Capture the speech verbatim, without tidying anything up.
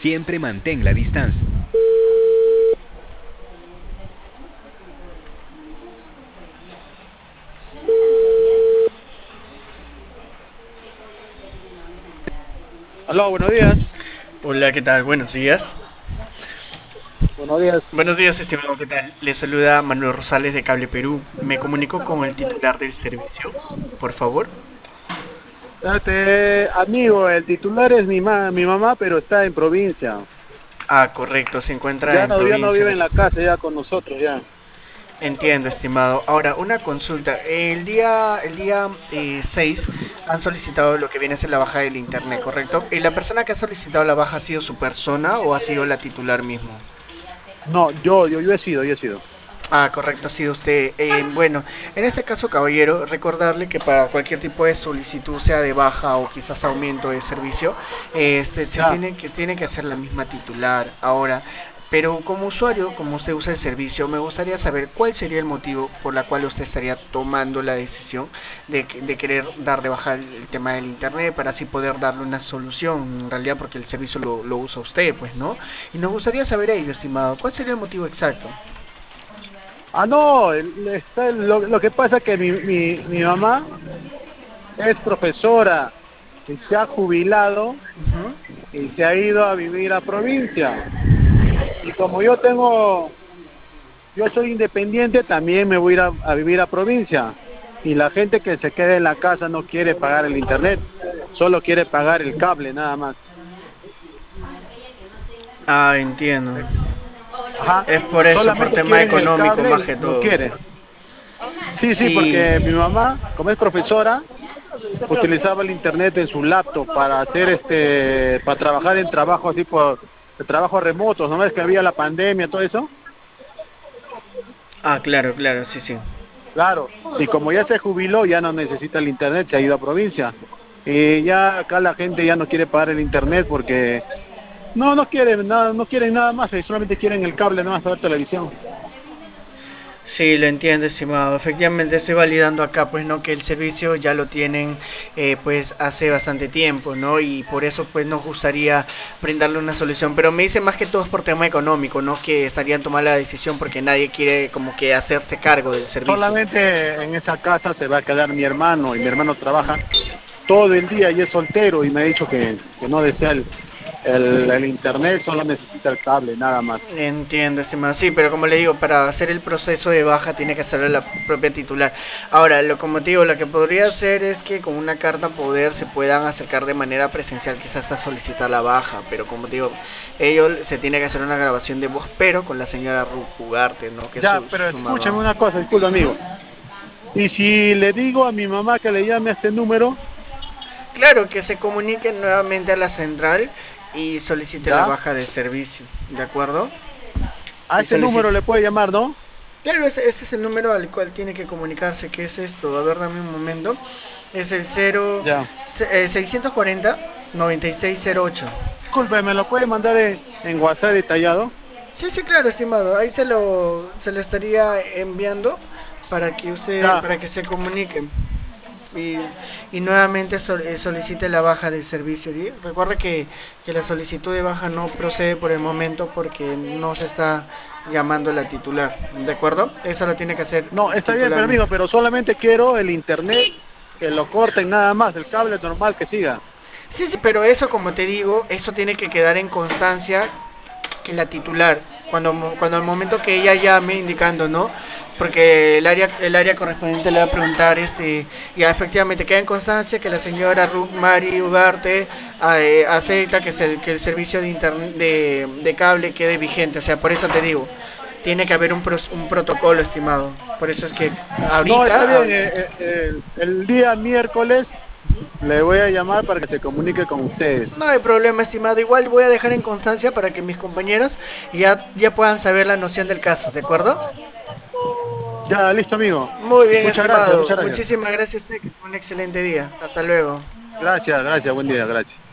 Siempre mantén la distancia. Aló, buenos días. Hola, ¿qué tal? Buenos días. Buenos días. Buenos días, estimado, ¿qué tal? Le saluda Manuel Rosales de Cable Perú. Me comunico con el titular del servicio, por favor. Este, amigo, el titular es mi, ma mi mamá, pero está en provincia. Ah, correcto, se encuentra Ya en no, ya no provincia. vive de- en la casa ya con nosotros ya. Entiendo, estimado. Ahora, una consulta. El día, el día eh, seis han solicitado lo que viene a ser la baja del internet, ¿correcto? ¿Y la persona que ha solicitado la baja ha sido su persona o ha sido la titular mismo? No, yo, yo, yo he sido, yo he sido. Ah, correcto, ha sido usted. Eh, bueno, en este caso, caballero, recordarle que para cualquier tipo de solicitud, sea de baja o quizás aumento de servicio, este, se Ya. tiene que, tiene que hacer la misma titular. Ahora, pero como usuario, como usted usa el servicio, me gustaría saber cuál sería el motivo por la cual usted estaría tomando la decisión de, que- de querer dar de baja el, el tema del internet para así poder darle una solución, en realidad porque el servicio lo, lo usa usted, pues, ¿no? Y nos gustaría saber ello, estimado, ¿cuál sería el motivo exacto? Ah, no, el- está, lo, lo que pasa es que mi, mi, mi mamá es profesora y se ha jubilado Ujú. y se ha ido a vivir a provincia. Y como yo tengo, yo soy independiente, también me voy a ir a, a vivir a provincia. Y la gente que se queda en la casa no quiere pagar el internet, solo quiere pagar el cable nada más. Ah, entiendo. Ajá, Es por eso, por solamente tema quieren el económico cable más y que no todo. quieren. Sí, sí, Sí. porque mi mamá, como es profesora, utilizaba el internet en su laptop para hacer este, para trabajar en trabajo así por de trabajos remotos, ¿no ves que había la pandemia, todo eso? Ah, claro, claro, sí, sí. Claro, y como ya se jubiló, ya no necesita el internet, se ha ido a provincia. Y ya acá la gente ya no quiere pagar el internet porque no, no quieren nada, no quieren nada más, eh, solamente quieren el cable nomás para ver televisión. Sí, lo entiendo, estimado. Efectivamente estoy validando acá, pues, ¿no? Que el servicio ya lo tienen, eh, pues, hace bastante tiempo, ¿no? Y por eso, pues, nos gustaría brindarle una solución. Pero me dice más que todo es por tema económico, ¿no? Que estarían tomando la decisión porque nadie quiere como que hacerse cargo del servicio. Solamente en esa casa se va a quedar mi hermano y mi hermano trabaja todo el día y es soltero y me ha dicho que, que no desea el, el, el internet, solo necesita el cable, nada más. Entiendo, estimado. Sí, pero como le digo, para hacer el proceso de baja tiene que hacerlo la propia titular. Ahora, lo como te digo, lo que podría hacer es que con una carta poder se puedan acercar de manera presencial quizás a solicitar la baja, pero como te digo, ellos se tiene que hacer una grabación de voz, pero con la señora Ruth Ugarte, ¿no? Que es Ya, su, pero su mamá. escúchame una cosa, disculpa amigo. Y si le digo a mi mamá que le llame a este número, Claro, que se comunique nuevamente a la central y solicite la ya, baja de servicio, ¿de acuerdo? a Y este número solicite. le puede llamar, ¿no? Claro, ese, ese es el número al cual tiene que comunicarse. ¿Qué es esto? A ver, dame un momento. Es el cero, Ya. eh, seiscientos cuarenta, noventa y seis cero ocho. Disculpe, ¿me lo puede mandar en, en WhatsApp detallado? Sí, sí, claro, estimado. Ahí se lo, se lo estaría enviando para que usted, Ya. para que se comunique. Y, y nuevamente sol- eh, solicite la baja del servicio. ¿Sí? Recuerda que, que la solicitud de baja no procede por el momento porque no se está llamando la titular. ¿De acuerdo? Eso lo tiene que hacer No, el está bien, titular pero amigo, mismo. pero solamente quiero el internet, que lo corten nada más, el cable normal que siga. Sí, sí, pero eso, como te digo, eso tiene que quedar en constancia que la titular, cuando, cuando al momento que ella llame indicando, ¿no? Porque el área, el área correspondiente le va a preguntar, este, ya efectivamente queda en constancia que la señora Ruth Mari Ugarte eh, acepta que, se, que el servicio de, internet, de, de cable quede vigente. O sea, por eso te digo, tiene que haber un, pro, un protocolo, estimado. Por eso es que No, está ahorita, bien, eh, eh, el, el día miércoles le voy a llamar para que se comunique con ustedes. no hay problema, estimado. Igual voy a dejar en constancia para que mis compañeros ya, ya puedan saber la noción del caso, ¿de acuerdo? Ya, listo, amigo. Muy bien, Muchas gracias, estimado. muchas gracias. Muchísimas gracias a usted. Que tenga un excelente día. Hasta luego. Gracias, gracias, buen día, gracias.